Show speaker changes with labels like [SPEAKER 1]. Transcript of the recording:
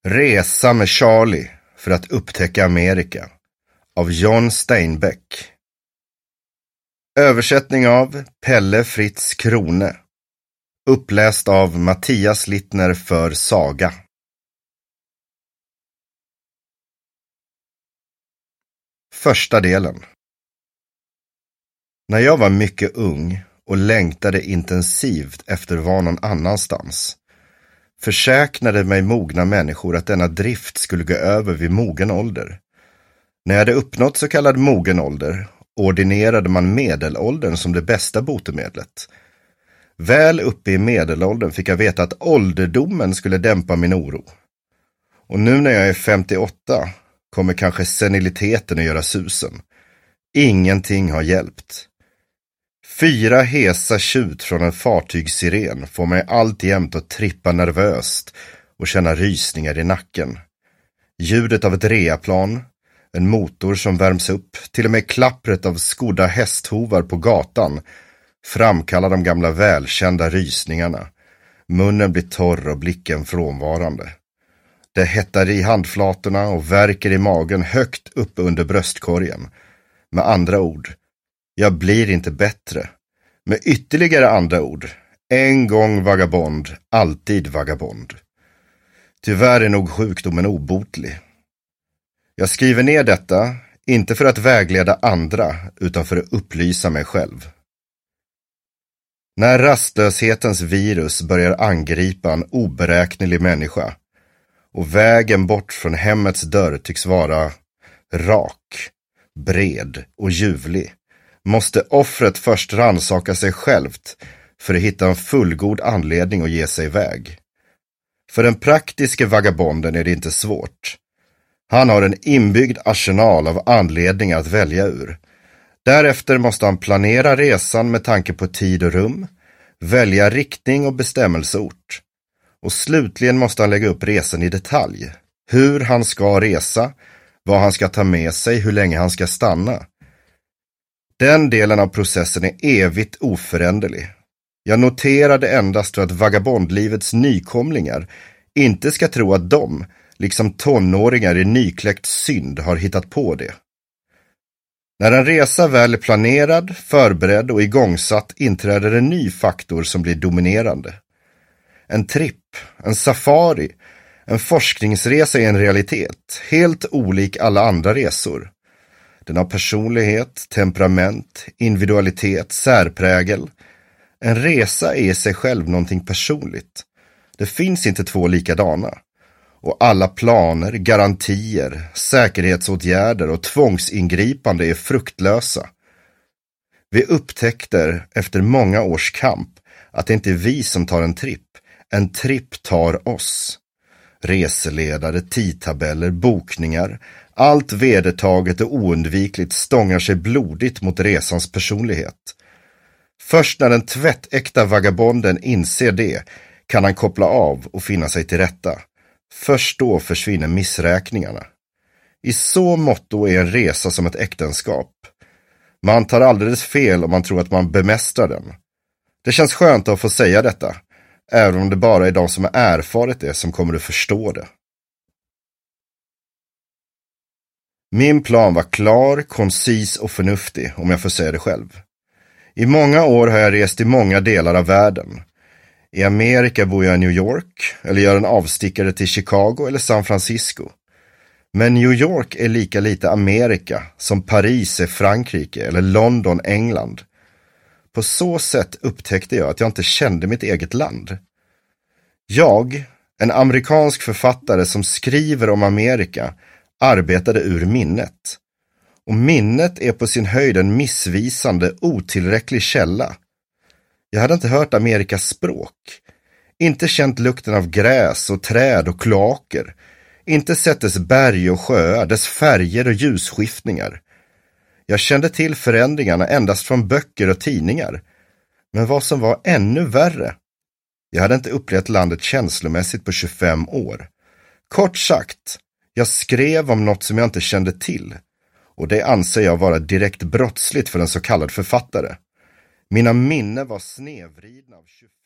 [SPEAKER 1] Resa med Charlie för att upptäcka Amerika av John Steinbeck. Översättning av Pelle Fritz Krone. Uppläst av Mattias Littner för Saga. Första delen. När jag var mycket ung och längtade intensivt efter att vara någon annanstans, försäkrade mig mogna människor att denna drift skulle gå över vid mogen ålder. När jag hade uppnått så kallad mogen ålder ordinerade man medelåldern som det bästa botemedlet. Väl uppe i medelåldern fick jag veta att ålderdomen skulle dämpa min oro. Och nu när jag är 58 kommer kanske seniliteten att göra susen. Ingenting har hjälpt. 4 hesa tjut från en fartygssiren får mig alltjämt att trippa nervöst och känna rysningar i nacken. Ljudet av ett reaplan, en motor som värms upp, till och med klappret av skodda hästhovar på gatan framkallar de gamla välkända rysningarna. Munnen blir torr och blicken frånvarande. Det hettar i handflatorna och värker i magen högt upp under bröstkorgen. Med andra ord, jag blir inte bättre. Med ytterligare andra ord, en gång vagabond, alltid vagabond. Tyvärr är nog sjukdomen obotlig. Jag skriver ner detta, inte för att vägleda andra, utan för att upplysa mig själv. När rastlöshetens virus börjar angripa en oberäknelig människa och vägen bort från hemmets dörr tycks vara rak, bred och ljuvlig, måste offret först rannsaka sig självt för att hitta en fullgod anledning att ge sig iväg. För den praktiska vagabonden är det inte svårt. Han har en inbyggd arsenal av anledningar att välja ur. Därefter måste han planera resan med tanke på tid och rum, välja riktning och bestämmelseort. Och slutligen måste han lägga upp resan i detalj. Hur han ska resa, vad han ska ta med sig, hur länge han ska stanna. Den delen av processen är evigt oföränderlig. Jag noterade endast för att vagabondlivets nykomlingar inte ska tro att de, liksom tonåringar i nykläckt synd, har hittat på det. När en resa väl är planerad, förberedd och igångsatt inträder en ny faktor som blir dominerande. En tripp, en safari, en forskningsresa är en realitet, helt olik alla andra resor. Den har personlighet, temperament, individualitet, särprägel. En resa är i sig själv någonting personligt. Det finns inte två likadana. Och alla planer, garantier, säkerhetsåtgärder och tvångsingripande är fruktlösa. Vi upptäckte efter många års kamp att det inte är vi som tar en tripp tar oss. Reseledare, tidtabeller, bokningar, allt vedertaget och oundvikligt stångar sig blodigt mot resans personlighet. Först när den tvättäkta vagabonden inser det kan han koppla av och finna sig till rätta. Först då försvinner missräkningarna. I så motto är en resa som ett äktenskap. Man tar alldeles fel om man tror att man bemästrar den. Det känns skönt att få säga detta, även om det bara är de som har erfarit det som kommer att förstå det. Min plan var klar, koncis och förnuftig, om jag får säga det själv. I många år har jag rest i många delar av världen. I Amerika bor jag i New York, eller gör en avstickare till Chicago eller San Francisco. Men New York är lika lite Amerika som Paris är Frankrike eller London England. På så sätt upptäckte jag att jag inte kände mitt eget land. Jag, en amerikansk författare som skriver om Amerika, arbetade ur minnet. Och minnet är på sin höjd en missvisande, otillräcklig källa. Jag hade inte hört Amerikas språk, inte känt lukten av gräs och träd och kloaker, inte sett dess berg och sjöar, dess färger och ljusskiftningar. Jag kände till förändringarna endast från böcker och tidningar, men vad som var ännu värre, jag hade inte upplevt landet känslomässigt på 25 år. Kort sagt, jag skrev om något som jag inte kände till, och det anser jag vara direkt brottsligt för en så kallad författare. Mina minnen var snedvridna av 25